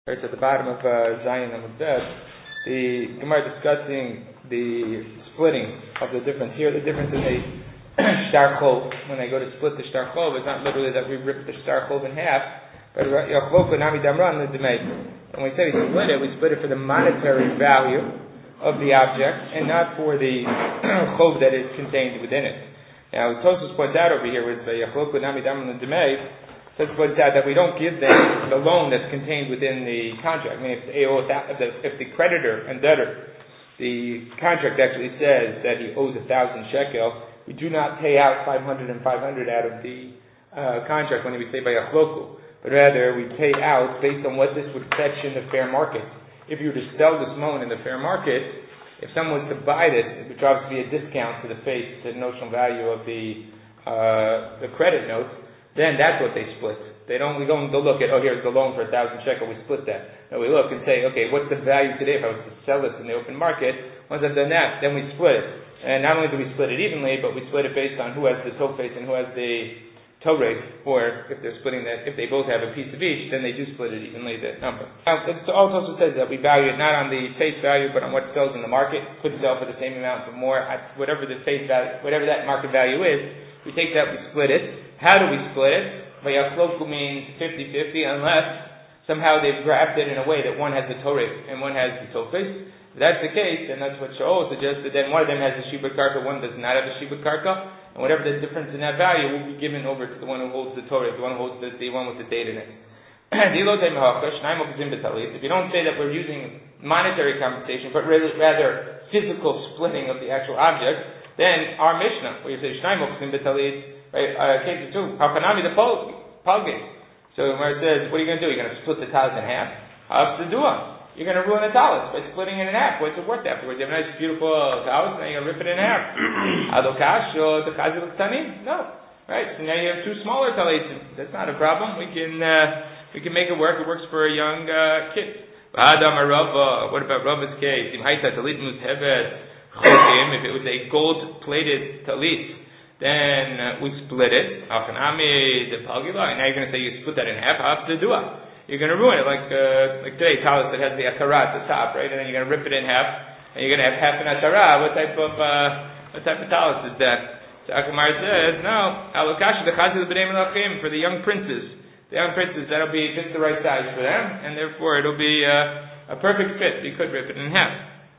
Right at the bottom of Zion Amud Bet, the Gemara discussing the splitting of the difference. Here, the difference in a shtar chov, when I go to split the shtar chov, it's not literally that we rip the shtar chov in half, but when we say we split it for the monetary value of the object, and not for the chov that is contained within it. Now, Tosfos points out over here with the Yachloku Nami Damran L'Demei, Tosfos points out that we don't give them the loan that's contained within the contract. I mean, if the creditor and debtor, the contract actually says that he owes 1,000 shekel, we do not pay out 500 and 500 out of the contract when we say by Yachloku, but rather we pay out based on what this would fetch in the fair market. If you were to sell this loan in the fair market, if someone was to buy this, it would obviously be a discount to the face, the notional value of the credit note, then that's what they split. We don't look at, here's the loan for 1,000 shekel, we split that. No, we look and say, okay, what's the value today if I was to sell this in the open market? Once I've done that, then we split it. And not only do we split it evenly, but we split it based on who has the toe face and who has the toe rate, or if they're splitting that, if they both have a piece of each, then they do split it evenly, the number. Now, it also says that we value it not on the face value, but on what sells in the market. Could sell for the same amount or more, whatever the face value, whatever that market value is, we take that, we split it. How do we split it? Vayachloku means 50-50, unless somehow they've grabbed it in a way that one has the toe rate and one has the toe face. If that's the case, then that's what Shaul suggested, then one of them has the shibud karka, one does not have the shibud karka, and whatever the difference in that value will be given over to the one who holds the Torah, the one who holds the one with the date in it. If you don't say that we're using monetary compensation, but rather physical splitting of the actual object, then our Mishnah, where you say Shnaim Okzim B'Talit, right, case 2, Hapanami the Palgate. So where it says, what are you going to do? You're going to split the talis in half? How's the dua? You're going to ruin the talis by splitting it in half. What's it worth afterwards? You have a nice, beautiful talis, now you're going to rip it in half. Adokash or the Chazil Tani? No. Right? So now you have two smaller talisim. That's not a problem. We can make it work. It works for a young kid. Adam Rava. What about Rava's case? If it was a gold-plated talit, then we split it. Achanami the Palgila. And now you're going to say you split that in half. How's the dua? You're going to ruin it, like today, talis that has the atara at the top, right? And then you're going to rip it in half, and you're going to have half an atara. What type of talis is that? So Akamar says, no, alokash the chazil b'nei melachim, for the young princes. The young princes, that'll be just the right size for them, and therefore it'll be a perfect fit. You could rip it in half.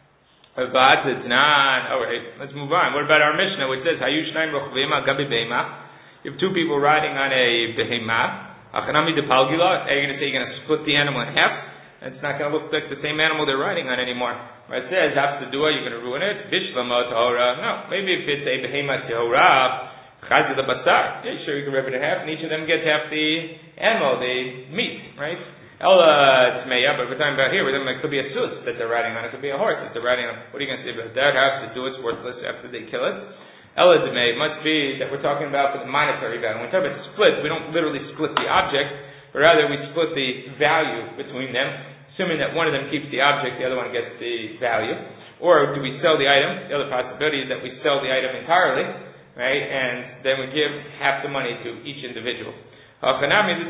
But it's not. All right, let's move on. What about our Mishnah, which says, Hayu shnayim rochvim al gabi behema? You have two people riding on a behema. Achanami de Palgila, are you going to say you're going to split the animal in half? It's not going to look like the same animal they're riding on anymore. Right? It says, after dua, you're going to ruin it. Bishlama tahora. No, maybe if it's a behema tahora, chazil the basar. Yeah, sure, you can rip it in half, and each of them gets half the animal, the meat, right? Ella tmeya, but we're talking about here, it could be a sus that they're riding on, it could be a horse that they're riding on. What are you going to say about that? How to do it's worthless after they kill it? Ella Demei must be that we're talking about for the monetary value. When we talk about splits, we don't literally split the object, but rather we split the value between them, assuming that one of them keeps the object, the other one gets the value. Or do we sell the item? The other possibility is that we sell the item entirely, right? And then we give half the money to each individual. Also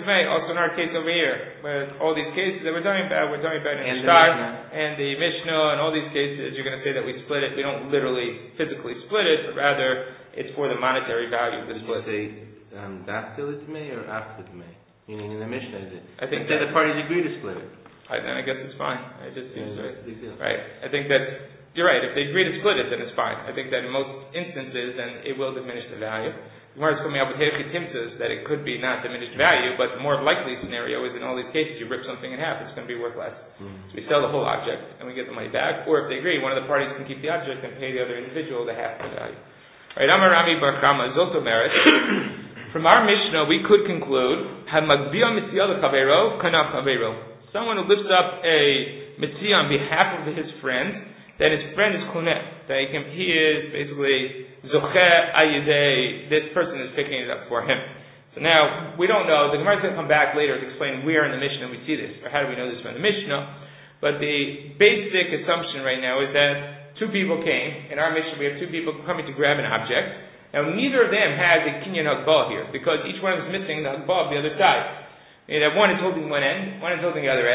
in our case over here, where all these cases that we're talking about in the Shtar and the Mishnah and all these cases, you're going to say that we split it. We don't literally physically split it, but rather it's for the monetary value of the split. Did you say after the Tmei or after the Tmei? Meaning in the Mishnah, is it? I think the parties agree to split it. Then I guess it's fine. I just seems right. I think that you're right. If they agree to split it, then it's fine. I think that in most instances, then it will diminish the value. Gemara is coming up with Timtus that it could be not diminished value, but the more likely scenario is in all these cases you rip something in half, it's going to be worth less. So we sell the whole object and we get the money back, or if they agree, one of the parties can keep the object and pay the other individual the half the value. Right? Amar Rami Bar Chama Zoto Merit. From our Mishnah, we could conclude Hamagbia Mitziyah Kavero Kana Kavero. Someone who lifts up a mitzvah on behalf of his friend, then his friend is kuneh. That he is basically zocheh ayidei. This person is picking it up for him. So now we don't know. The Gemara is going to come back later to explain where in the Mishnah we see this, or how do we know this from the Mishnah. But the basic assumption right now is that two people came. In our Mishnah, we have two people coming to grab an object. Now neither of them has a kinyan hagbah here, because each one is missing the hagbah of the other side. That one is holding one end, one is holding the other end,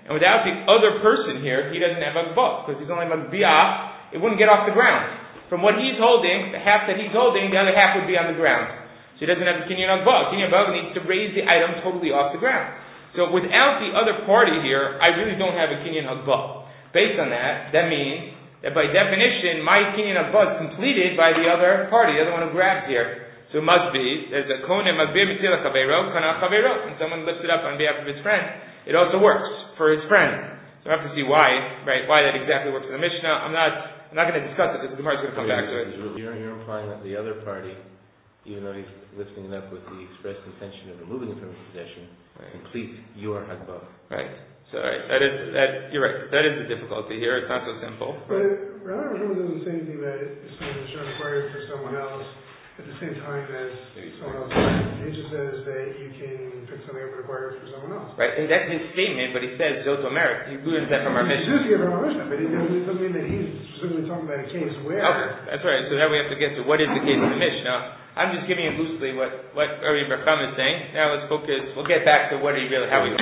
and without the other person here, he doesn't have Hagbah, because he's only Magbiah, it wouldn't get off the ground. From what he's holding, the half that he's holding, the other half would be on the ground. So he doesn't have a Kinyan Hagbah. Kinyan Hagbah needs to raise the item totally off the ground. So without the other party here, I really don't have a Kinyan Hagbah. Based on that, that means that by definition, my Kinyan Hagbah is completed by the other party, the other one who grabs here. So it must be, there's a Kohen Magbir Mitzila Chaveiro, Kana Chaveiro, and someone lifts it up on behalf of his friend, it also works for his friend. So I have to see why that exactly works for the Mishnah. I'm not going to discuss it because the Gemara is going to come back to it. You're implying that the other party, even though he's lifting it up with the express intention of removing it from his possession, completes your Hagbah. Right. So you're right. That is the difficulty here. It's not so simple. But Rabbi Rishon doesn't say anything that if someone is trying to acquire it for someone else at the same time as someone else. He just says that you can pick something up and acquire it for someone else. Right, and that's his statement, but he says Zot Omer. He learns that from our Mishnah. He from our Mishnah, but it doesn't mean that he's specifically talking about a case where. Okay, that's right. So now we have to get to what is the case in the Mishnah. I'm just giving you loosely what Rabbi Barcham is saying. Now let's focus. We'll get back to what he really how he.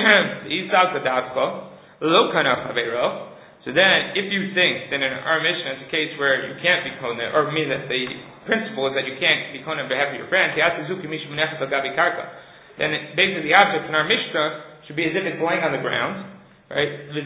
So then, if you think that in our Mishnah it's a case where you can't be koneh, or mean that the principle is that you can't be koneh on behalf of your friend, then basically the object in our Mishnah should be as if it's laying on the ground, right? Right,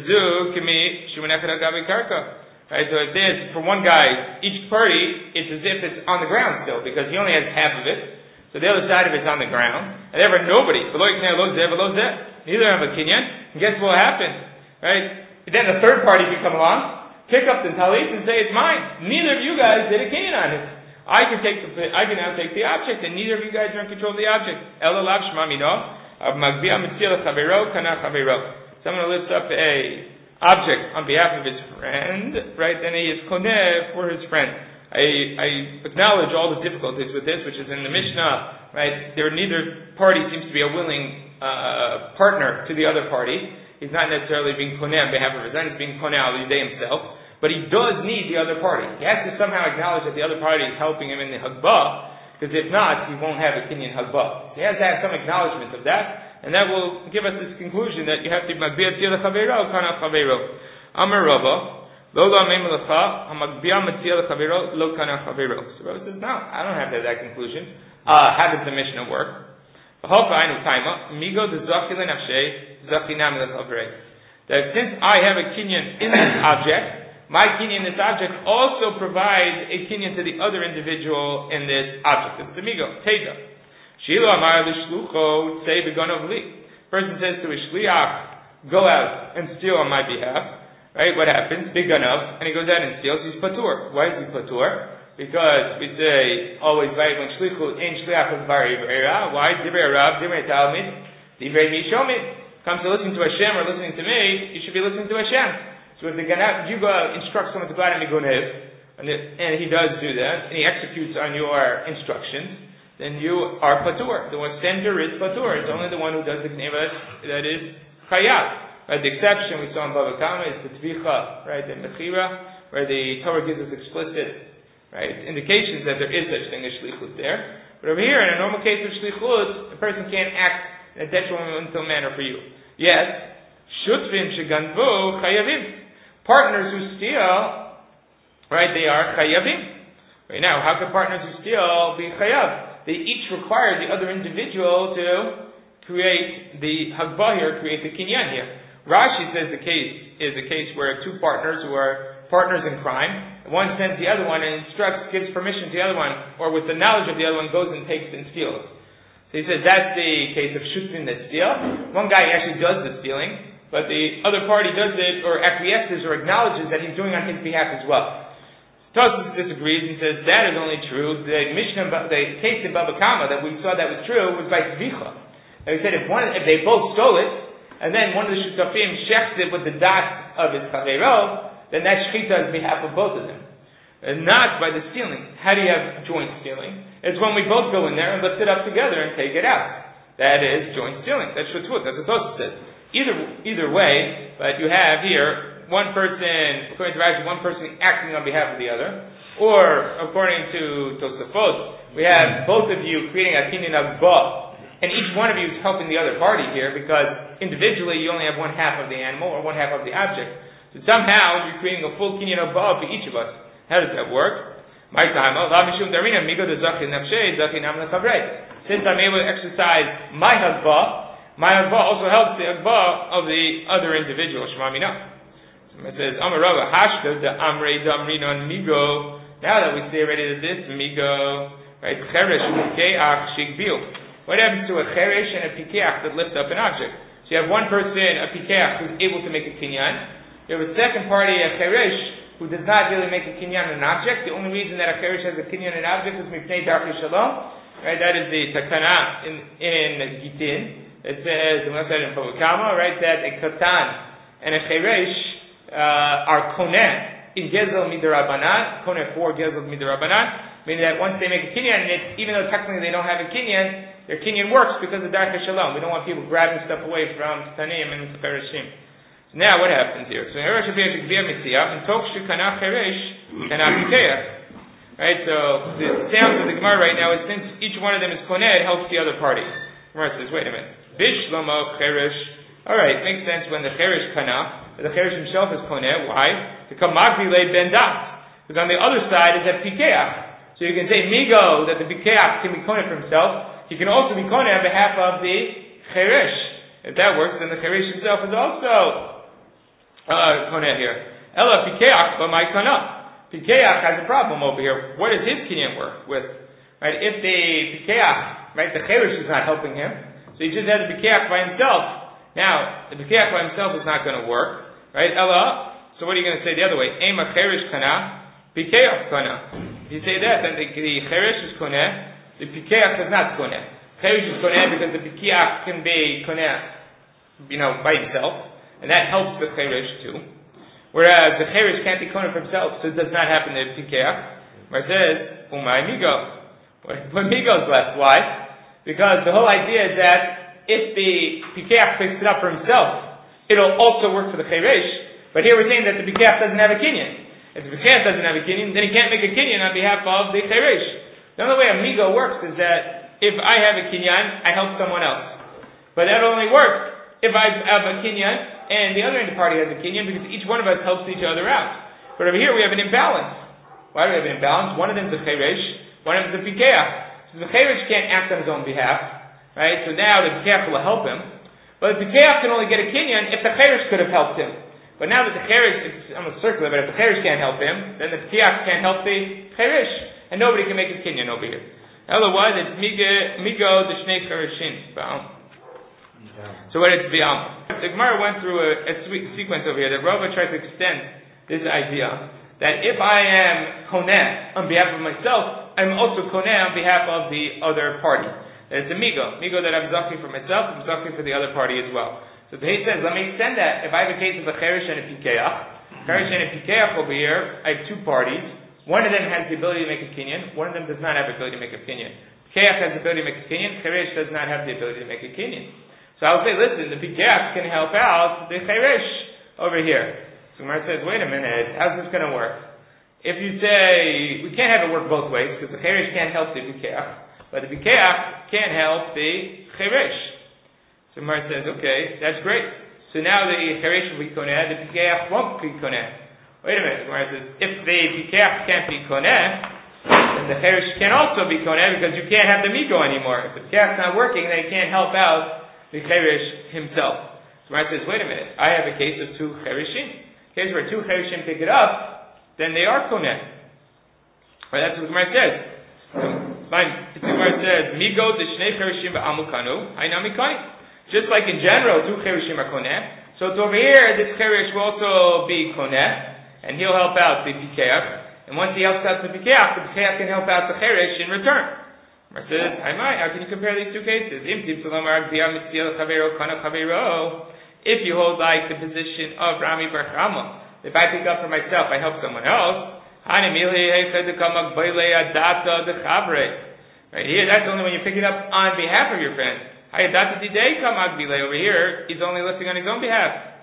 so it is, for one guy, each party, it's as if it's on the ground still, because he only has half of it, so the other side of it's on the ground, and therefore nobody, neither have a kinyan, and guess what will happen, right? Then the third party can come along, pick up the talit and say it's mine. Neither of you guys did a kinyan on it. I can now take the object, and neither of you guys are in control of the object. Someone lifts up a object on behalf of his friend, right? Then he is koneh for his friend. I acknowledge all the difficulties with this, which is in the Mishnah, right? Neither party seems to be a willing partner to the other party. He's not necessarily being koneh on behalf of his friend, he's being koneh al-yidei himself. But he does need the other party. He has to somehow acknowledge that the other party is helping him in the Hagbah, because if not, he won't have a kinyan Hagbah. He has to have some acknowledgement of that, and that will give us this conclusion that you have to Magbia Tzila Chaveiro, Kana Chaveiro. Amar Rava, Lo La Mei Melacha, Magbia Tzila Chaveiro, Lo Kana Chaveiro. So Rava says, no, I don't have to have that conclusion. How does the Mishnah work? That since I have a kinyan in this object, my kinyan in this object also provides a kinyan to the other individual in this object. It's the migo, Teda. Shilo amar l'shlucho tzei b'gonov li. Person says to a shliach, go out and steal on my behalf. Right? What happens? B'gonov, and he goes out and steals. He's patur. Why is he patur? Because we say always right when shlichut in shliach is bari v'era. Why? Divrei Rav, Divrei Talmid, Divrei Mishomid. Comes to listening to Hashem or listening to me, you should be listening to Hashem. So if you go out, instruct someone to go out and be gonev, and he does do that, and he executes on your instructions, then you are patur. The one sender is patur. It's only the one who does the gneva that is chayav. Right? The exception we saw in Bava Kama is the tvicha, right? The mechira, where the Torah gives us explicit, right, indications that there is such thing as shlichut there. But over here, in a normal case of shlichut, the person can't act in a detrimental manner for you. Yes, shutvim sheganvu chayavim. Partners who steal, right, they are chayavim. Right now, how can partners who steal be chayav? They each require the other individual to create the hagbah here, create the kinyan here. Rashi says the case is a case where two partners who are partners in crime, one sends the other one and instructs, gives permission to the other one, or with the knowledge of the other one goes and takes and steals. So he says that's the case of shutvim that steal. One guy actually does the stealing, but the other party does it, or acquiesces, or acknowledges that he's doing on his behalf as well. Tosfos disagrees and says that is only true. The Mishnah, the case in Bava Kama that we saw that was true was by tvicha. Now he said if they both stole it, and then one of the shutafim shechs it with the dot of his chaveiro, then that shechita is on behalf of both of them, and not by the stealing. How do you have joint stealing? It's when we both go in there and lift it up together and take it out. That is joint stealing. That's shutfut. That's what Tosfos says. Either way, but you have here one person, according to Rashi, one person acting on behalf of the other, or according to Tosafot, we have both of you creating a kinyan hagbah and each one of you is helping the other party here, because individually you only have one half of the animal or one half of the object. So somehow you're creating a full kinyan of Baal for each of us. How does that work? Since I'm able to exercise my husbah also helps the husbah of the other individual. Shema Mina. So it says, Amarava Hashta the Amrei Damrinon Migo. Now that we see already that this Migo, right, Cheresh Pikeach Shigbil. What happens to a Cheresh and a Pikeach that lift up an object? So you have one person, a Pikeach, who's able to make a kinyan. You have a second party, a Cheresh, who does not really make a kinyan an object. The only reason that a cheresh has a kinyan an object is mipnei darkei shalom. Right, that is the takana in Gitin. It says, we said in Pavukama, right, that a katan and a cheresh are koneh in gezel midirabanan, koneh for gezel midirabanan, meaning that once they make a kinyan, even though technically they don't have a kinyan, their kinyan works because of darkei shalom. We don't want people grabbing stuff away from ktanim and chereshim. Now what happens here? So right, so the sound of the Gemara right now is, since each one of them is koneh, it helps the other party. Gemara says, wait a minute. Bishlomo cheresh. Alright, makes sense when the cheresh kana, the cheresh himself is koneh. Why? To come magvile ben dat. Because on the other side is a pikeach. So you can say migo, that the pikeach can be koneh for himself. He can also be koneh on behalf of the cheresh. If that works, then the cheresh himself is also koneh here. Ella pikeach, but my kana. Pikeach has a problem over here. What does his kinyan work with? Right? If the pikeach, right, the cheresh is not helping him, so he just has a pikeach by himself. Now, the pikeach by himself is not going to work, right? Ella. So what are you going to say the other way? Ema cheresh kana, pikeach kana. If you say that, then the cheresh is koneh, the pikeach is not koneh. Cheresh is koneh because the pikeach can be koneh, by himself. And that helps the cheresh too. Whereas the cheresh can't be koneh for himself, so it does not happen to the pikeach. Where it says, umay migo. When migo's left. Why? Because the whole idea is that if the pikeach picks it up for himself, it'll also work for the cheresh. But here we're saying that the pikeach doesn't have a kinyan. If the pikeach doesn't have a kinyan, then he can't make a kinyan on behalf of the cheresh. The only way a migo works is that if I have a kinyan, I help someone else. But that only works if I have a kinyan and the other end of the party has a kinyan, because each one of us helps each other out. But over here we have an imbalance. Why do we have an imbalance? One of them is a cheresh, one of them is a pikeach. So the cheresh can't act on his own behalf, right? So now the pikeach will help him. But the pikeach can only get a kinyan if the cheresh could have helped him. But now that the cheresh, it's almost circular, but if the cheresh can't help him, then the pikeach can't help the cheresh, and nobody can make a kinyan over here. Otherwise, it's migo the shnei chereshin. So what it's beyond. The Gemara went through a sequence over here that Rava tried to extend this idea that if I am koneh on behalf of myself, I'm also koneh on behalf of the other party. That it's a migo that I'm zaking for myself, I'm zaking for the other party as well. So the Hay says, let me extend that. If I have a case of a cheresh and a pikeach over here, I have two parties. One of them has the ability to make a kinyan, one of them does not have the ability to make a kinyan. Pikeach has the ability to make a kinyan, cheresh does not have the ability to make a kinyan. So I'll say, listen, the pikeach can help out the cheresh over here. So Gemara says, wait a minute, how's this going to work? If you say, we can't have it work both ways, because the cheresh can't help the pikeach, but the pikeach can't help the cheresh. So Gemara says, okay, that's great. So now the cheresh will be koneh, the pikeach won't be koneh. Wait a minute, Gemara says, if the pikeach can't be koneh, then the cheresh can also be koneh, because you can't have the migo anymore. If the pikeach's not working, then he can't help out the cheresh himself. So Gemara says, wait a minute, I have a case of two chereshim. Case where two chereshim pick it up, then they are koneh. Right, that's what the Gemara says. Fine. The Gemara says, migo the shnei chereshim ba'amukanu, hainamikani. Just like in general, two chereshim are koneh. So it's over here, this cheresh will also be koneh, and he'll help out the pikeach. And once he helps out the pikeach can help out the cheresh in return. Gemara says, how can you compare these two cases? If you hold like the position of Rami Bar Chama, if I pick up for myself, I help someone else. Right here, that's only when you pick it up on behalf of your friend. Over here, he's only lifting on his own behalf.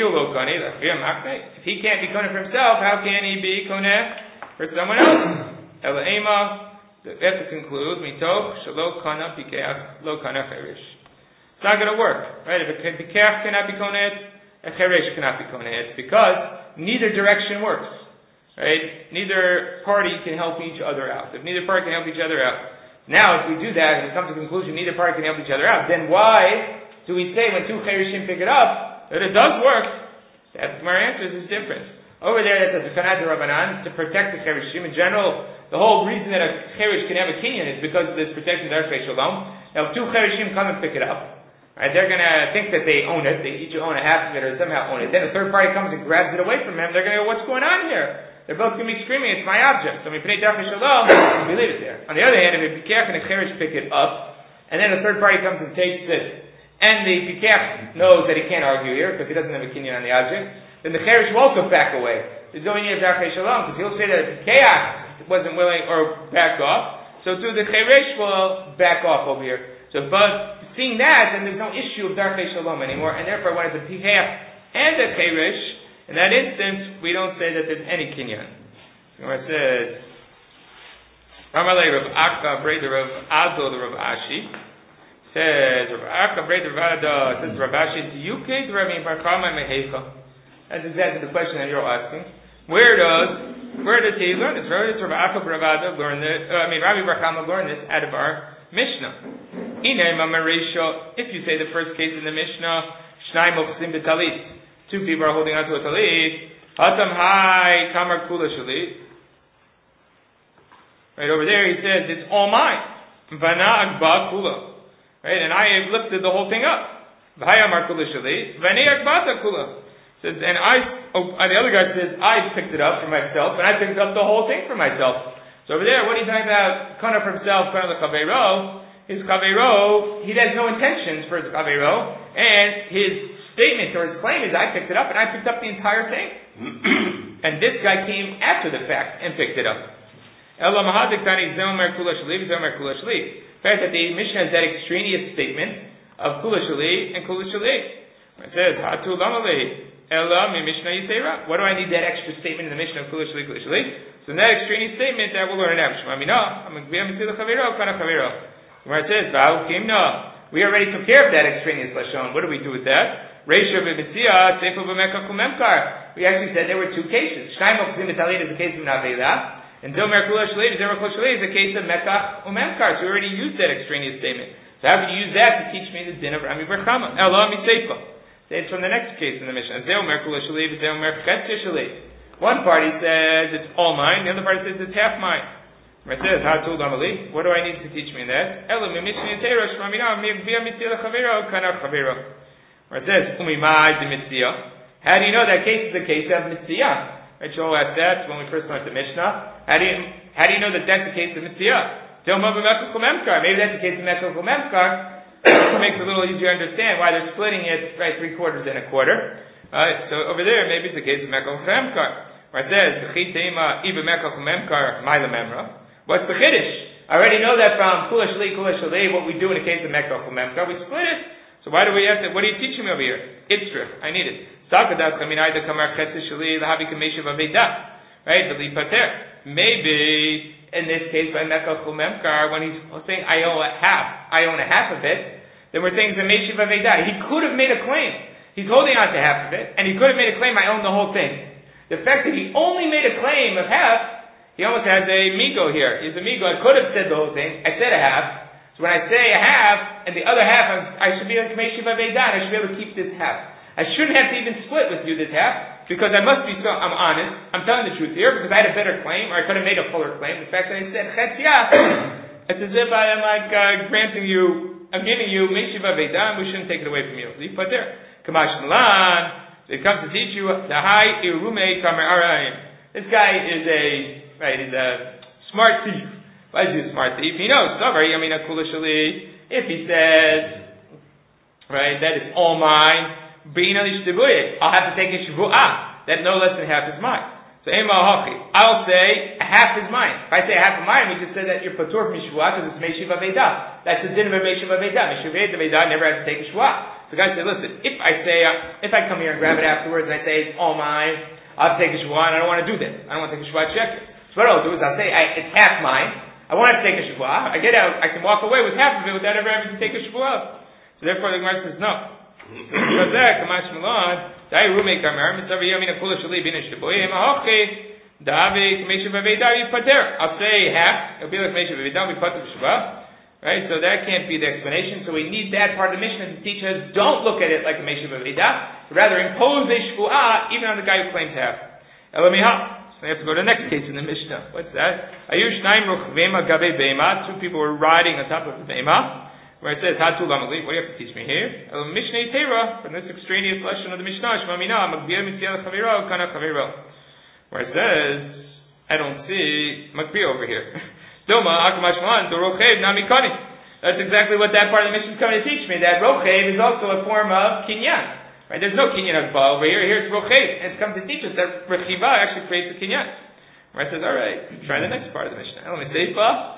If he can't be koneh for himself, how can he be koneh for someone else? So we have to conclude, mitoch shelo kana pikeach lo kana cherish. It's not going to work, right? If a pikeach cannot be konet, a cherish cannot be konet, because neither direction works, right? Neither party can help each other out. If neither party can help each other out, now if we do that and we come to the conclusion neither party can help each other out, then why do we say when two cherishim pick it up that it does work? That's my answer is different. Over there, that says the Kanad Rabbanan to protect the cherishim. In general, the whole reason that a cherish can have a kinyan is because of this protection of Darkei Shalom. Now, if two cherishim come and pick it up, right, they're going to think that they own it. They each own a half of it or somehow own it. Then a third party comes and grabs it away from them. They're going to go, what's going on here? They're both going to be screaming, it's my object. So we pray Darkei Shalom, we leave it there. On the other hand, if a pikach and a cherish pick it up, and then a third party comes and takes it, and the pikach knows that he can't argue here because he doesn't have a kinyan on the object, then the cherish will also back away. There's no need of Darkei Shalom, because he'll say that if the Keach wasn't willing or backed off, so too the Cheresh will back off over here. So, but seeing that, then there's no issue of Darkei Shalom anymore, and therefore when it's a Keach and a Cheresh, in that instance, we don't say that there's any kinyan. So it says, Ramalei Rav Akka, Breder Rav Ado, the Rav Ashi, says, Rav Akka, Breder Rav Ado, says Rav Ashi, Diyuke, Rabbi Barchama Mehecha. That's exactly the question that you're asking. Where does he learn this? Where does Rav Akka Bravada learn this? Rabbi Barchama learn this out of our Mishnah. If you say the first case in the Mishnah, Shnai Mochsim B'Talit, two people are holding onto a talit. Hatam Hai Kamar Kula Shalit. Right over there, he says it's all mine. Vana Agba Kula. Right, and I have lifted the whole thing up. V'Hayamar Kula Shalit. V'Nei Agbata Kula. Says, and the other guy says, I picked it up for myself, and I picked up the whole thing for myself. So over there, what are you talking about? Kana for himself, kana the Chaveiro. His Chaveiro, he has no intentions for his Chaveiro, and his statement or his claim is, I picked it up, and I picked up the entire thing. And this guy came after the fact and picked it up. The fact that the Mishnah has that extraneous statement of Kula Shali and Kula Shali. It says, Hatu Lamale. Ella mi Mishnah Yisera. What do I need that extra statement in the Mishnah of Kula Shali, Kula Shali? So in that extraneous statement that we'll learn it out. Shema Mina, I'm going to be able to the Chaviro, Kana Chaviro. Where it says, Va'u Kimna. We already took care of that extraneous Lashon. What do we do with that? Reisha B'Mitzia, Seifa B'Mekach U'Memkar. We actually said there were two cases. Shnai Mochzim B'Talit is the case of Navela. And Domer Kula Shali, Domer Kula Shali is the case of Mekach U'Memkar. So we already used that extraneous statement. So how could you use that to teach me the din of Rami Barchama? Ella mi Seifa. It's from the next case in the Mishnah. One party says it's all mine, the other party says it's half mine. It says, what do I need to teach me in that? Where it says, how do you know that case is the case of Mitzvah? Right, Joel asked that when we first learned the Mishnah. How do you know that that's the case of Mitzvah? Maybe that's the case of Mekach Memkar. Makes it a little easier to understand why they're splitting it, right, 3/4 and 1/4. Right, so over there, maybe it's the case of Mekach Memkar. Where it says, what's the Chiddush? I already know that from Kula Shali, what we do in the case of Mekach Memkar, we split it. So why do we have to, what are you teaching me over here? Itzrich, I need it. Right, maybe in this case by Mekach Memkar, when he's saying I own a half of it, then we're saying Zemeshiv Avedah. He could have made a claim. He's holding on to half of it, and he could have made a claim I own the whole thing. The fact that he only made a claim of half, he almost has a migo here. He's a migo. I could have said the whole thing. I said a half. So when I say a half, and the other half, I should be like Zemeshiv Avedah. I should be able to keep this half. I shouldn't have to even split with you this half, because I'm honest. I'm telling the truth here, because I had a better claim, or I could have made a fuller claim. The fact that I said Chetzia, it's as if I am like I'm giving you Meshiv Avedah, we shouldn't take it away from you. Leave put there. Kamash Milan, it comes to teach you the high Irume Kamer Arayim. This guy is he's a smart thief. Why is he a smart thief? He knows, if he says, right, that it's all mine, I'll have to take a shvu'ah that no less than half is mine. So I'll say half is mine. If I say half of mine, we just said that you're patur from shvu'ah because it's meishiv avedah. That's the din of a meishiv avedah. Meishiv avedah never has to take a shvu'ah. So the guy said, listen, if I come here and grab it afterwards and I say it's all mine, I'll take a shvu'ah and I don't want to do that. I don't want to take a shvu'ah check. So what I'll do is I'll say it's half mine. I won't have to take a Shavuah. I get out, I can walk away with half of it without ever having to take a Shavuah. So therefore the Gemara says no. Because that, Kamash Milan, Dai Rume Kamar, Mitzvah Yamina Kula Shali Bin Shtaboy, Mahochi, Davi, Mesha Baveda, Pater. I'll say half, it'll be like Mesha Baveda, we Pater Shavuah. Right? So that can't be the explanation. So we need that part of the Mishnah to teach us, don't look at it like a Mesha Baveda, rather impose a Shavuah even on the guy who claims half. Elamiha. So we have to go to the next case in the Mishnah. What's that? Ayush Naim Ruchvim Agabe Beima. Two people were riding on top of the Beima. Where it says Hatu Lamali. What do you have to teach me here? Mishnah Tera, from this extraneous lesson of the Mishnah, Shmamina, Magbia Mitzia Chaviro, Kana Chaviro. Where it says, I don't see Magbia over here. Doma Akamashman, Dorochev Nami Kani. That's exactly what that part of the Mishnah is coming to teach me. That Rochev is also a form of Kinyan. Right? There's no kinyan akba over here. Here it's rochev, and it's come to teach us that rechiva actually creates a kinyan. Right? Says, all right, try the next part of the Mishnah. Let me say,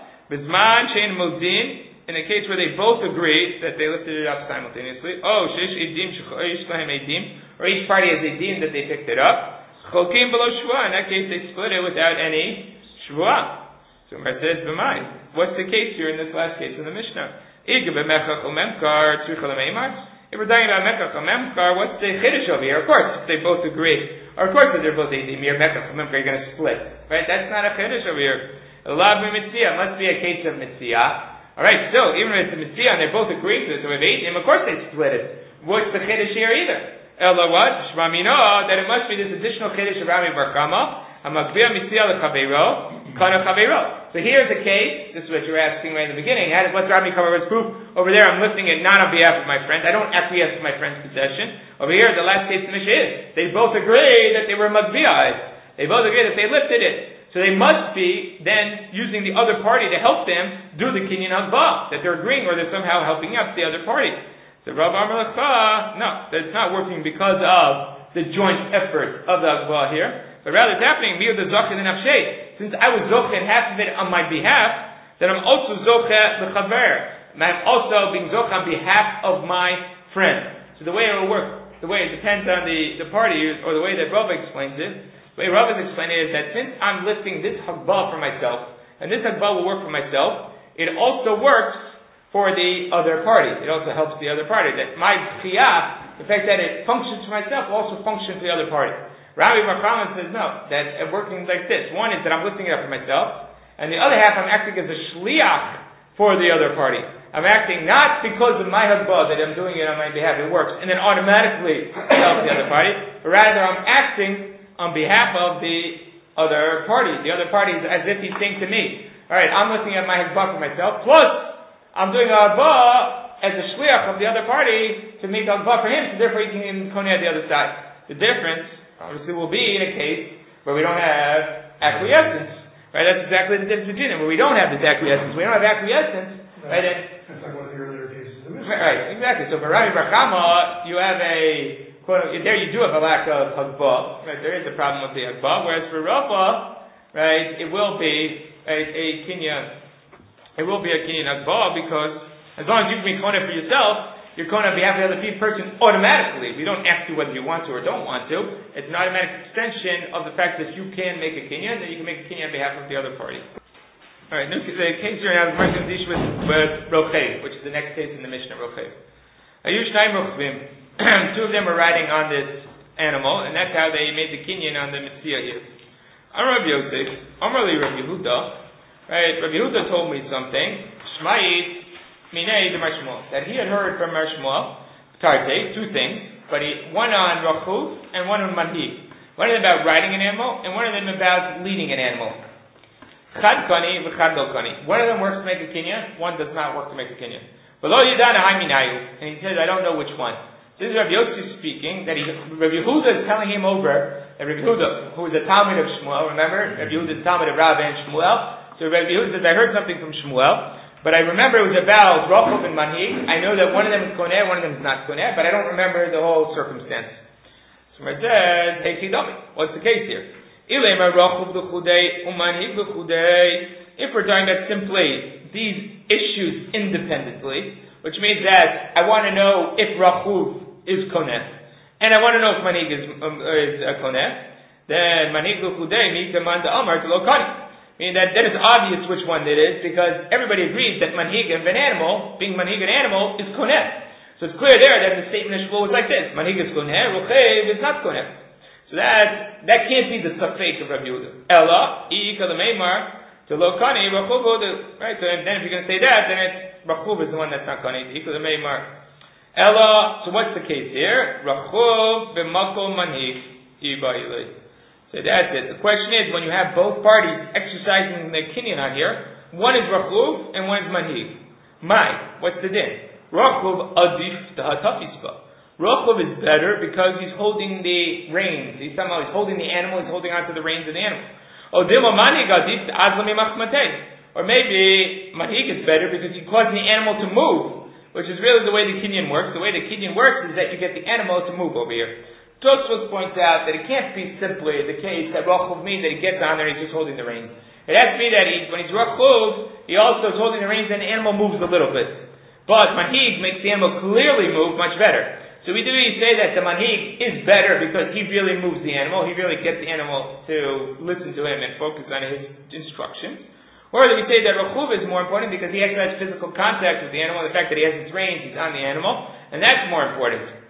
bizman shein modin. In a case where they both agree that they lifted it up simultaneously. Oh, sheish edim shechoish lahem edim, or each party has edim that they picked it up. Cholkim below shvuah. In that case, they split it without any shvuah. So Gemara says, b'mai. What's the case here in this last case in the Mishnah? Iga b'mechach umemkar tzricha l'meimar. If we're talking about Mekach and Memkar, what's the Chiddush over here? Of course, if they both agree. Or of course, if they're both Edim, Mekach and Memkar, you're going to split. Right? That's not a Chiddush over here. Elav Mitzia must be a case of Mitzia. Alright, so, even if it's a Mitzia and they're both agreeing to it, so if Edim, of course they split it. What's the Chiddush here either? Ela what? Shmamino, that it must be this additional Chiddush of Rami Bar Kama, Hamagbia Mitzia leChaveiro, Kana Chaveiro. So here's a case, this is what you're asking right in the beginning, what's Rami Kamaro's proof? Over there I'm lifting it not on behalf of my friend, I don't acquiesce to my friend's possession. Over here, the last case in the Mishnah is, they both agree that they were Magbi'ai. They both agree that they lifted it. So they must be then using the other party to help them do the Kinyan Hagba, that they're agreeing or they're somehow helping out the other party. So Rav Amar Lecha, no, that's not working because of the joint effort of the Hagba here. But rather it's happening, me or the Zoche and Nafshay. Since I was Zoche half of it on my behalf, then I'm also Zoche l'chaver. I'm also being Zoche on behalf of my friend. So the way it will work, the way it depends on the party, or the way that Rav explains it, the way Rav is explaining it is that since I'm lifting this Hagbah for myself, and this Hagbah will work for myself, it also works for the other party. It also helps the other party. That my Chiyah, the fact that it functions for myself, will also function for the other party. Rabbi Bar Kama says no, that working like this. One is that I'm lifting it up for myself, and the other half I'm acting as a shliach for the other party. I'm acting not because of my husband that I'm doing it on my behalf, it works, and then automatically helps the other party, but rather I'm acting on behalf of the other party. The other party is as if he's saying to me, alright, I'm lifting up my husband for myself, plus I'm doing a husband as a shliach of the other party to make a husband for him, so therefore he can koneh the other side. The difference obviously will be in a case where we don't have acquiescence. Right? That's exactly the difference between them. Where we don't have this acquiescence. We don't have acquiescence. Right? That's like one of the earlier cases in the Mishnah. Right, exactly. So for Rabbi Bar Kama, you have a, there you do have a lack of Hagbah. Right? There is a problem with the Hagbah. Whereas for Rafa, right, it will be a Kinyan. It will be a Kinyan Hagbah because as long as you can be Koneh for yourself, you're going on behalf of the other person automatically. We don't ask you whether you want to or don't want to. It's an automatic extension of the fact that you can make a kinyan, that you can make a kinyan on behalf of the other party. Alright, the case here now is with Rochev, which is the next case in the Mishnah, Rochev. Ayush Naim Rochvim. Two of them are riding on this animal, and that's how they made the kinyan on the Mitzvah here. Amar Rav Yosef, Amar Li Rav Yehuda. Right, Rav Yehuda told me something. Shma'it Minei the Marshmuel, that he had heard from Marshmuel, Tarte, two things, but one on Rachuv and one on Manhig. One of them about riding an animal, and one of them about leading an animal. Chad Kani v'chad lo Kani. One of them works to make a kinyan, one does not work to make a kinyan. But lo yidana ha'minayu, and he says, I don't know which one. This is Rav Yosef speaking, that Rav Yehuda is telling him over, that Rav Yehuda, who is a Talmud of Shmuel, remember? Rav Yehuda is a Talmud of Rav and Shmuel. So Rav Yehuda says, I heard something from Shmuel, but I remember it was about Rachov and Manhig. I know that one of them is Koneh, one of them is not Koneh, but I don't remember the whole circumstance. So it says, hey Chidami, what's the case here? If we're talking about simply these issues independently, which means that I want to know if Rachov is Koneh, and I want to know if Manhig is Koneh, then Manhig l'chudei mi command Amar to lo Kani. Meaning that then it's obvious which one it is, because everybody agrees that manhig of an animal, being manhig an animal, is koneh. So it's clear there that the statement of Shmuel was like this: manhig is koneh, rochev is not koneh. So that can't be the safek of Rabbi Yehuda. Ella ika lemeimar to lo kani rachuv. Right. So then if you're going to say that, then it's rachuv is the one that's not kani. Ika lemeimar. Ella. So what's the case here? Rachuv b'makom manhig iba ilay. So that's it. The question is, when you have both parties exercising their kinyan on here, one is rachuv and one is manhig. What's the din? Rachuv adif tahatifispa. Rachuv is better because he's holding the reins. He's holding the animal. He's holding onto the reins of the animal. Or maybe manhig is better because he's causing the animal to move, which is really the way the kinyan works. The way the kinyan works is that you get the animal to move over here. Tosfos points out that it can't be simply the case that rachuv means that he gets on there and he's just holding the reins. It has to be that when he's rachuv, he also is holding the reins and the animal moves a little bit. But manhig makes the animal clearly move much better. So we do say that the manhig is better because he really moves the animal. He really gets the animal to listen to him and focus on his instructions. Or that we say that rachuv is more important because he actually has physical contact with the animal. The fact that he has his reins, he's on the animal, and that's more important.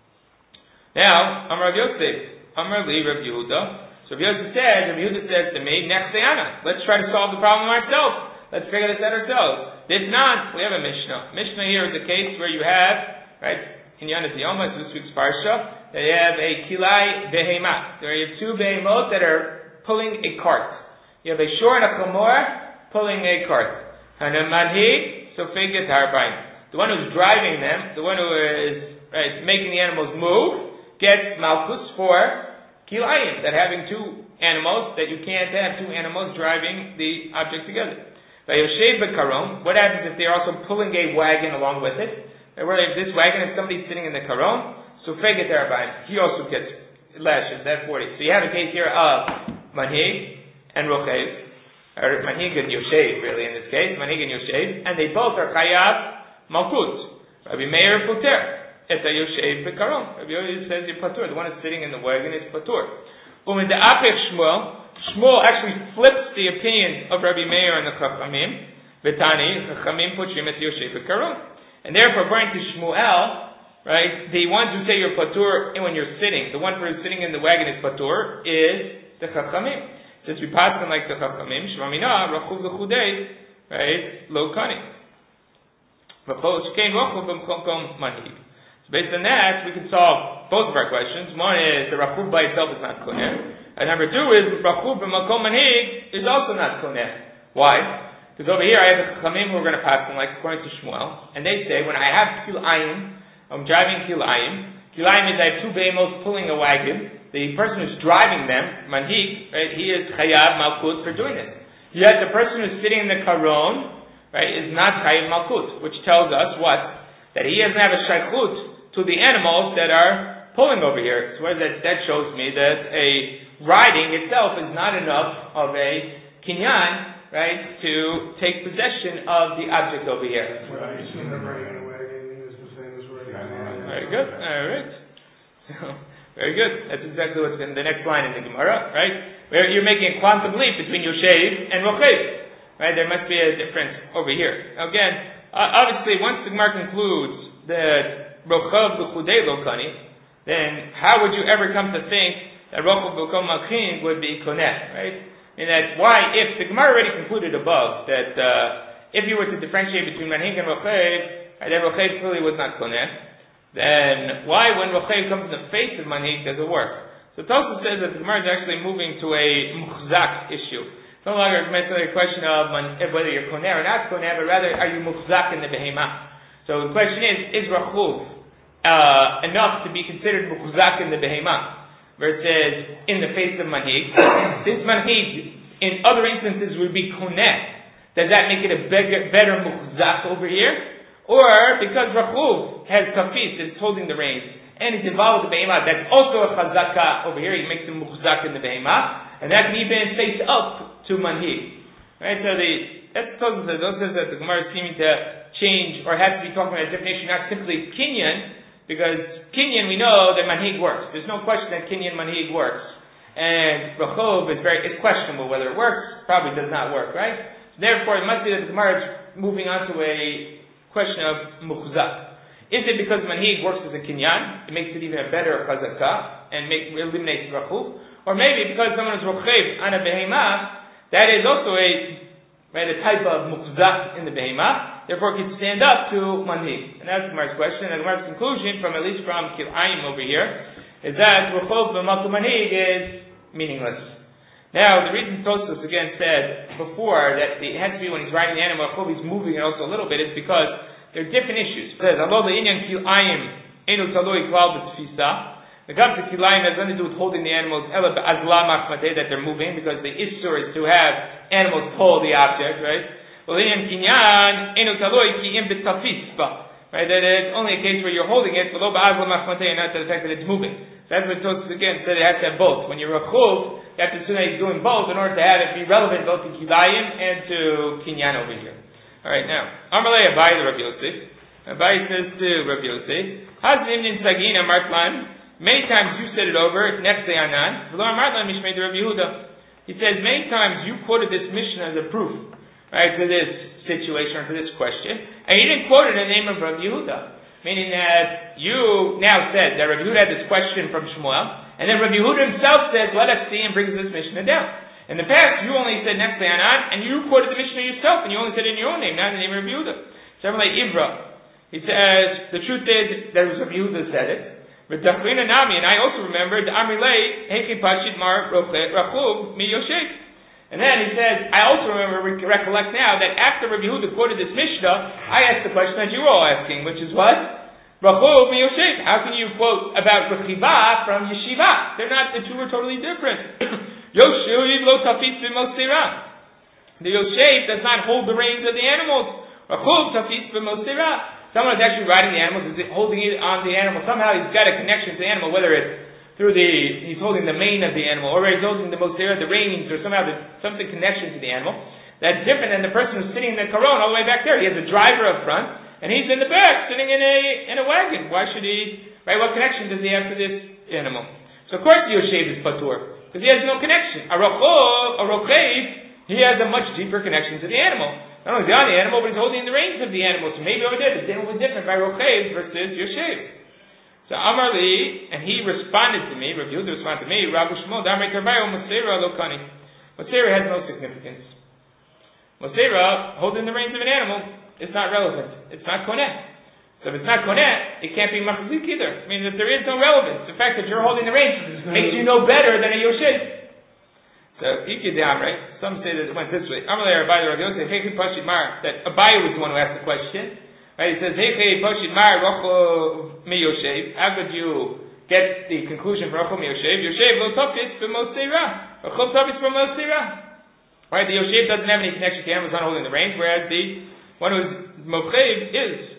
Now, Amar Rav Yosef, Amar Li Rav Yehuda. So Rav Yehuda says to me, Nechseyana, let's try to solve the problem ourselves. Let's figure this out ourselves. If not, we have a Mishnah. Mishnah here is a case where you have, right, in Yonas Yoma, this week's Parsha, that you have a kilai behema. There you have two behemot that are pulling a cart. You have a shor and a chamor pulling a cart. And a manhig, so figure tarbain. The one who's driving them, the one who is making the animals move, gets malchus for kilayim, that having two animals, that you can't have two animals driving the object together. Vayoshev b'karon, what happens if they're also pulling a wagon along with it? Where if this wagon is somebody sitting in the karon, so feget arabaim, he also gets lashes, that 40. So you have a case here of manhig and rochev, or manhig and yoshev, really in this case, manhig and yoshev, and they both are chayav malchut. Rabbi Meir puter. It's a Yoshev Bekaron. Rabbi Yosi says you're patur. The one who's sitting in the wagon is patur. When the Apech Shmuel actually flips the opinion of Rabbi Meir and the Chachamim. Betani, Chachamim pushim et Yoshev Bekaron. And therefore, according to Shmuel, right, the ones who say you're patur when you're sitting, the one who's sitting in the wagon is patur, is the Chachamim. Since we pass them like the Chachamim, Shvamina, Rachuv l'chudei, right, lo kani. V'chol shkein Rachuv b'mkom manhig. So based on that, we can solve both of our questions. One is the rachuv by itself is not koneh, and number two is rachuv b'makom manhig is also not koneh. Why? Because over here I have the chachamim who are going to pass them like according to Shmuel, and they say when I have kilayim, I'm driving kilayim. Kilayim is I have two behemoths pulling a wagon. The person who's driving them, manhig, right, he is chayav malchut for doing this. Yet the person who's sitting in the karon, right, is not chayav malchut, which tells us what? That he doesn't have a shaychut to the animals that are pulling over here. So that shows me that a riding itself is not enough of a kinyan, right, to take possession of the object over here. Right. Riding a wagon is the same as riding a wagon. Very good. All right. So, very good. That's exactly what's in the next line in the Gemara, right? Where you're making a quantum leap between Yoshev and Rochev. Right? There must be a difference over here. Now again, obviously, once the Gemara concludes that Rochav l'chudei lo kani, then how would you ever come to think that Rochav b'kom machin would be koneh, right? And that why, if the Gemara already concluded above that if you were to differentiate between manhig and Rochav, then Rochav clearly was not koneh, then why when Rochav comes in the face of manhig does it work? So Tosfos says that the Gemara is actually moving to a muchzak issue. It's no longer a question of whether you're koneh or not koneh, but rather are you muchzak in the behemah? So the question is rachuv enough to be considered muchzak in the behemah versus in the face of manhig? Since manhig in other instances would be koneh, does that make it a better muchzak over here? Or because rachuv has kafis, it's holding the reins, and it's involved with the behemah, that's also a chazaka over here, it makes him muchzak in the behemah, and that can even face up to manhig. Right? So that's those says that the Gemara is seeming to change or has to be talking about a definition, not simply kinyan, because kinyan we know that manhig works. There's no question that kinyan manhig works. and Rachov it's questionable whether it works, probably does not work, right? So therefore, it must be that the Gemara is moving on to a question of Mukhzak. Is it because Manhig works as a kinyan, it makes it even a better chazakah, and eliminates Rachub? Or maybe because someone is Rochev on a behemah, that is also a type of Mukhzak in the behemah, therefore it can stand up to Manhig. And that's the Gemara's question, and the Gemara's conclusion, at least from Kil'ayim over here, is that Rachov b'malkum Manhig is meaningless. Now, the reason Tosfos again said before that it has to be when he's riding the animal, Rachov he's moving it also a little bit, is because there are different issues. It says, although the inyan Kil'ayim enu taloi klal b'tfisa, the comes to Kilayim has nothing to do with holding the animals, ela b'azla machmateh, that they're moving, because the issur is to have animals pull the object, right? Well, inyan kinyan enu taloi ki im b'tafispa, right? That it's only a case where you're holding it, below b'azla machmateh, and not the fact that it's moving. So that's what Tosfos again said, it has to have both. When you're Rachov, you have to assume that he's doing both in order to have it be relevant both to Kilayim and to kinyan over here. Alright, now, Amalei Abai the Rabbi Yosef. Abai says to Rabbi Yosef, Haznim nin sagina martlan, many times you said it over, next day anan, v'lo martlan mishmei the Rabbi Yehuda. He says, many times you quoted this Mishnah as a proof, right, to this situation, or to this question, and you didn't quote it in the name of Rabbi Yehuda. Meaning that you now said that Rabbi Yehuda had this question from Shmuel, and then Rabbi Yehuda himself says, let us see, and brings this Mishnah down. In the past, you only said next day Anan, and you quoted the Mishnah yourself, and you only said it in your own name, not in the name of Rabbi Yehuda. So I'm like Ivra. He says, the truth is, that was Rabbi Yehuda said it. But Dachrina Nami, and I also remembered, Amrilei, Heki Pashid Mar Rachub Mi Yosef. And then he says, I also recollect now, that after Rabbi Yehuda quoted this Mishnah, I asked the question that you were all asking, which is what? Rachub Mi Yosef. How can you quote about Rechiva from Yeshiva? The two are totally different. Yoshev lo tafis b'mosera. The Yoshev does not hold the reins of the animals. Rachub tafis b'mosera. Someone is actually riding the animals, is holding it on the animal. Somehow he's got a connection to the animal, whether it's through he's holding the mane of the animal, or he's holding the mosera, the reins, or somehow there's something connection to the animal. That's different than the person who's sitting in the caron all the way back there. He has a driver up front, and he's in the back, sitting in a wagon. Why should he, right, what connection does he have to this animal? So of course the Yoshev is patur, because he has no connection. A Rochev, he has a much deeper connection to the animal. Not only is he on the animal, but he's holding the reins of the animal. So maybe over there the din will be different by Rochev versus Yoshev. So Amar Li, and he responded to me, Rabbi Yehuda responded to me, Rabbi Shmuel, Damrei Karbayo Mosera Lokani. Mosera has no significance. Mosera, holding the reins of an animal, is not relevant. It's not koneh. So if it's not koneh, it can't be machzik either. I mean, that there is no relevance. The fact that you're holding the reins makes you no better than a Yoshev. So, Ikidam, right? Some say that it went this way. Amalei Abai the Rabbi Yosef, Hechi Pashid Mar, that Abai was the one who asked the question. Right? He says, Hechi Pashid Mar, Rocho Mi Yoshev. How could you get the conclusion from Rocho Mi Yoshev? Yoshev lo tafis b'mosera. Rocho tafis b'mosera. Right? The Yoshev doesn't have any connection to the animals not holding the reins, whereas the one who's Mochev is.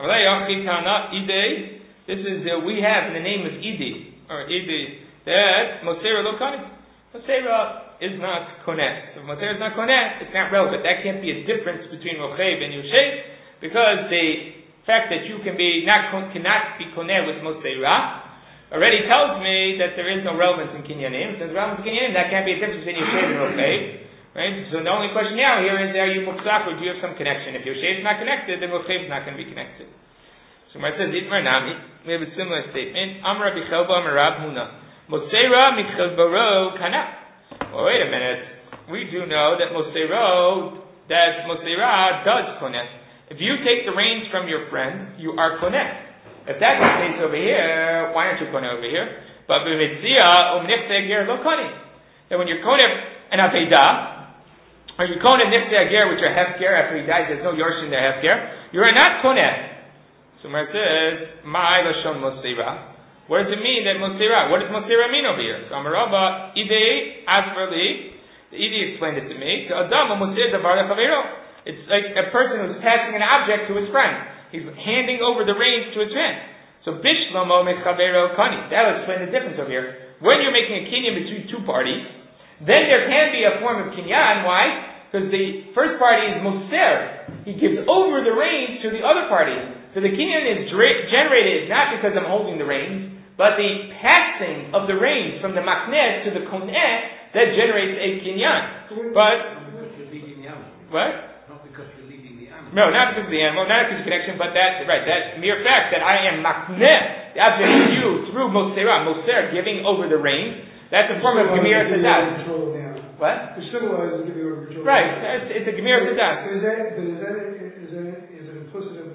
This is we have in the name of Idi, or Idi, that Mosera lo Kani. Mosera is not koneh. If Mosera is not koneh, it's not relevant. That can't be a difference between Rochev and Yoshev, because the fact that you cannot be koneh with Mosera already tells me that there is no relevance in Kinyanim. Since relevance in Kinyanim, that can't be a difference between Yoshev and Rochev. Right? So the only question now here is, are you Mukzak or do you have some connection? If Yoshev is not connected, then Rochev is not going to be connected. So Mar says, Itmar Nami, we have a similar statement. Amar Bichelba Amar Rab Huna. Mosera Mikhelbaro Kana. Well, wait a minute. We do know that Mosera does koneh. If you take the reins from your friend, you are koneh. If that's the case over here, why aren't you koneh over here? But b'mitzia umnifte ger lo koni. That when you're koneh an aveda, or you koneh nifte ager, which are hefker, after he dies, there's no yorshin there hefker, you are not koneh. So Mar says, Ma'ai lashon Mosera. What does it mean that Mosera? What does Mosera mean over here? So Amarabba, Idei, Asperli, the Idi explained it to me, Adam Mosera davar lechavero. It's like a person who's passing an object to his friend. He's handing over the reins to his friend. So Bishlomo mechavero kani. That'll explain the difference over here. When you're making a kinyan between two parties, then there can be a form of kinyan. Why? Because the first party is Moser. He gives over the reins to the other party. So the kinyan is generated not because I'm holding the reins, but the passing of the reins from the makneh to the koneh, that generates a kinyan. But what? Not because you're leading the animal. No, not because of the animal, not because of the connection, but that mere fact that I am makneh, the object of you through moser, giving over the reins, that's a form of gemir tadas. What? It symbolizes giving over control. Right, it's a gemir tadas. Is it implicit of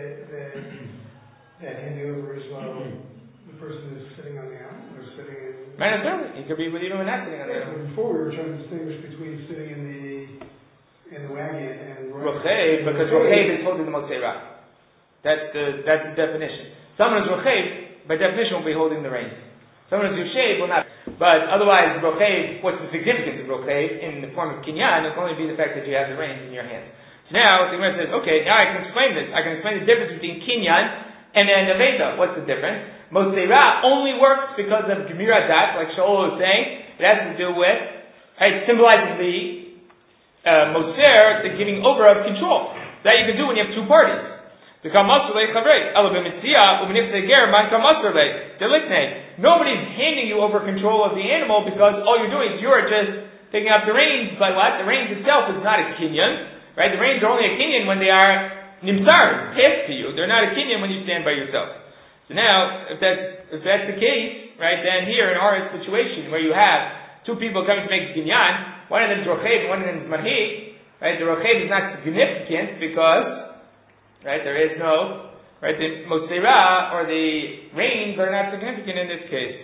that handing over as well? The person is sitting on the animal or sitting in. Not necessarily. He could be even not sitting on the animal. Before we were trying to distinguish between sitting in the wagon and rochev, because rochev is holding the motzera. That's the definition. Someone who's rochev, by definition, will be holding the reins. Someone who's yoshev will not. But otherwise, rochev, what's the significance of rochev in the form of kinyan? It can only be the fact that you have the reins in your hand. So now the Gemara says, okay, now I can explain this. I can explain the difference between kinyan and then aveda. What's the difference? Motzera only works because of gemira dat, like Shaul was saying. It has to do with, it symbolizes the moser, the giving over of control. That you can do when you have two parties. Nobody's handing you over control of the animal because all you're doing is you're just taking up the reins, but what? The reins itself is not a kinyan. Right? The reins are only a kinyan when they are nimsar, passed to you. They're not a kinyan when you stand by yourself. So now, if that's the case, right, then here in our situation where you have two people coming to make a kinyan, one of them is rochev and one of them is manhig, right, the rochev is not significant because, right, there is no, right, the motzera or the reins are not significant in this case.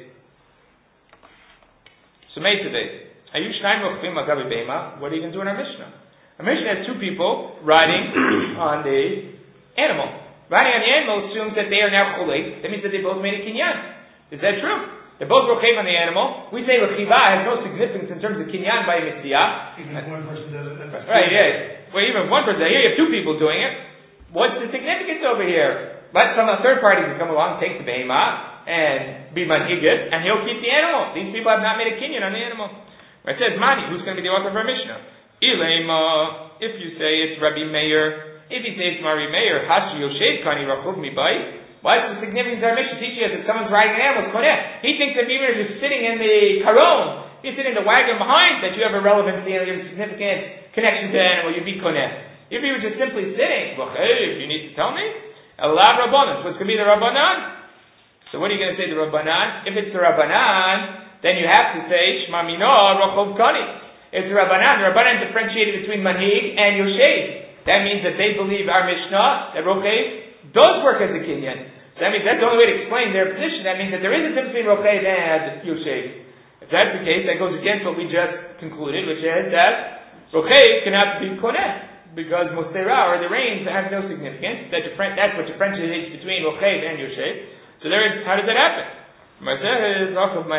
So today, what are you going to do in our Mishnah? Our Mishnah has two people riding on the animal. Riding on the animal assumes that they are now chulei. That means that they both made a kinyan. Is that true? They're both rochev on the animal. We say lechiva has no significance in terms of kinyan by mitzvah. Even if one person does it. Right, yeah. Well, even if one person, here you have two people doing it. What's the significance over here? But some third party can come along, take the behemah, and be manhigit, and he'll keep the animal. These people have not made a kinyan on the animal. It says, Mani, who's going to be the author of our Mishnah? Ilema, if you say it's Rabbi Meir, if you say it's Rabbi Meir, Hashi Yoshev Kani Rachub Mibai, what's the significance of our Mishnah? Teaching us that someone's riding an animal, koneh. He thinks that even if you're sitting in the karon, you're sitting in the wagon behind, that you have a relevancy and you have a significant connection to the animal, you'd be koneh. If you were just simply sitting, if you need to tell me, Elav Rabbanan, what's going to be the Rabbanan? So what are you going to say to Rabbanan? If it's the Rabbanan, then you have to say, Shma Mino Rachov Kani. It's the Rabbanan differentiated between manhig and yoshev. That means that they believe our Mishnah, that rochev does work as a kinyan. So that means that's the only way to explain their position. That means that there is a difference between rochev and yoshev. If that's the case, that goes against what we just concluded, which is that rochev cannot be koneh, because mostera, or the reins, have no significance. That's what differentiates between rochev and yoshev. So how does that happen? Now,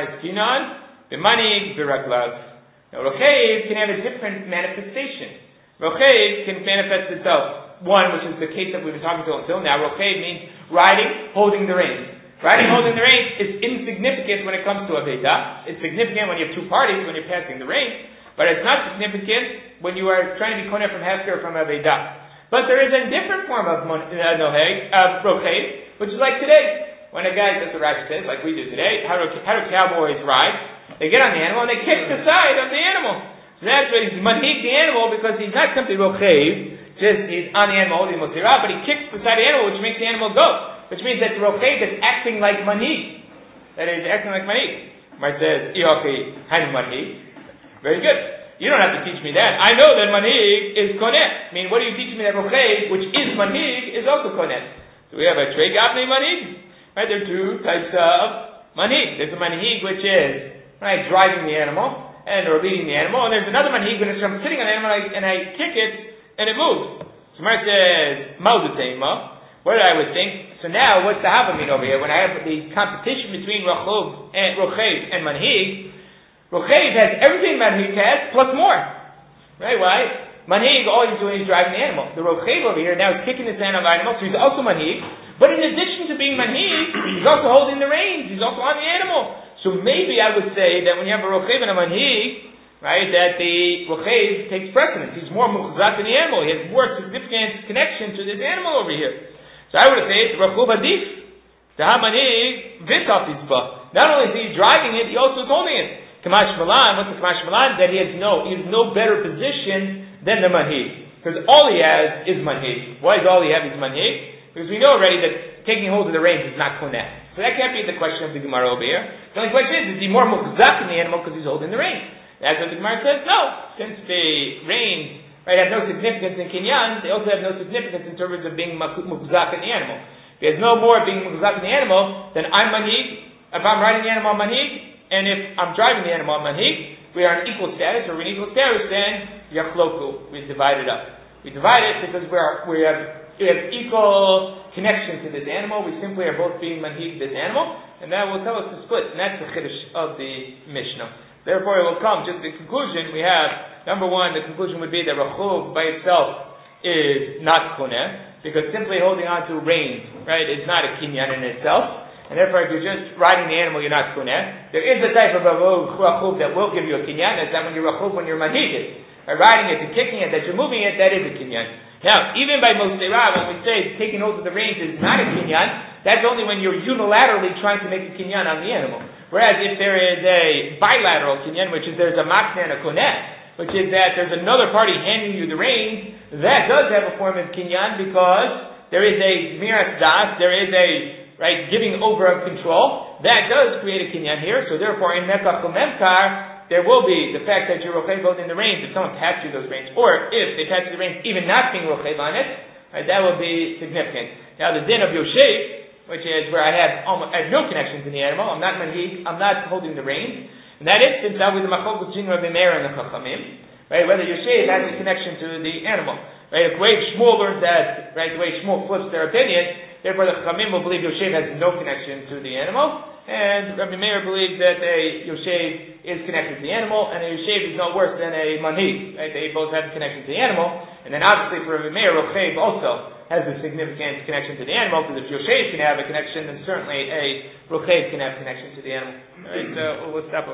rochev can have a different manifestation. Rochev can manifest itself. One, which is the case that we've been talking about until now. Rochev means riding, holding the reins. Riding, holding the reins is insignificant when it comes to Aveda. It's significant when you have two parties, when you're passing the reins. But it's not significant when you are trying to be koneh from Hefker or from Aveda. But there is a different form of rochev, which is like today. When a guy, that's what Rashi says, like we do today, how do cowboys ride? They get on the animal and they kick the side of the animal. So that's why he's manhig the animal, because he's not simply rochev, just he's on the animal holding motzera, but he kicks the side of the animal, which makes the animal go. Which means that the rochev is acting like manhig. That is acting like manhig. Mar says, Iochi, hani manhig. Very good. You don't have to teach me that. I know that manhig is koneh. I mean, what do you teach me that rochev, which is manhig, is also koneh? So we have a trei gavnei manhig. Right, there are two types of manhig. There's a manhig which is driving the animal or leading the animal, and there's another manhig when it's from sitting on the animal and I kick it and it moves. So Mar says, Ma'udetema. What I would think. So now, what's the hava mean over here? When I have the competition between rochev and manhig, rochev has everything manhig has plus more. Right? Why? Manhig, all he's doing is driving the animal. The rochev over here now is kicking this animal, so he's also manhig. But in addition to being manhig, he's also holding the reins. He's also on the animal. So maybe I would say that when you have a rochev and a manhig, right, that the rochev takes precedence. He's more muchzat than the animal. He has more significant connection to this animal over here. So I would say it's rochev adif. The manhig Vitafisba. Not only is he driving it, he also is holding it. Kamash Malan, what's the Kamash Malan? That he has no better position than the manhig. Because all he has is manhig. Why is all he have is manhig? Because we know already that taking hold of the reins is not koneh. So that can't be the question of the Gemara over here. The only question is he more mukzak in the animal because he's holding the reins? That's what the Gemara says. No. Since the reins have no significance in kinyan, they also have no significance in terms of being mukzak in the animal. If he has no more being mukzak in the animal, then I'm manhig. If I'm riding the animal, I'm manhig. And if I'm driving the animal, I'm manhig. We are in equal status, or we're in equal status, then yachloku. We divide it up. We divide it because we have equal connection to this animal. We simply are both being manhig this animal, and that will tell us to split. And that's the chiddush of the Mishnah. Therefore, it will come just the conclusion. We have number one. The conclusion would be that Rachuv by itself is not koneh because simply holding on to reins, right, is not a kinyan in itself. And therefore, if you're just riding the animal, you're not koneh. There is a type of Rachuv that will give you a kinyan. That's that when you're Rachuv, when you're manhig it. By riding it and kicking it, that you're moving it, that is a kinyan. Now, even by Moserah, when we say taking hold of the reins is not a kinyan, that's only when you're unilaterally trying to make a kinyan on the animal. Whereas if there is a bilateral kinyan, which is there's a makna and a koneh, which is that there's another party handing you the reins, that does have a form of kinyan because there is a miras das, there is a giving over of control. That does create a kinyan here. So therefore, in Mekach Memkar, there will be the fact that you're rochev both in the reins, if someone passed you those reins, or if they passed you the reins, even not being rochev on it, that will be significant. Now, the din of Yoshev, which is where I have no connection to the animal, I'm not manhig, I'm not holding the reins. In that instance, that was the machlokus between Rabbi Meir and the Chachamim, whether Yoshev has a connection to the animal. The way Shmuel learns that, the way Shmuel flips their opinion, therefore the Chachamim will believe Yoshev has no connection to the animal, and Rabbi Meir believes that a Yoshev is connected to the animal, and a Yoshev is no worse than a manhig. They both have a connection to the animal, and then obviously for Rabbi Meir, Rochev also has a significant connection to the animal, because if Yoshev can have a connection, then certainly a Rochev can have connection to the animal. So we'll stop.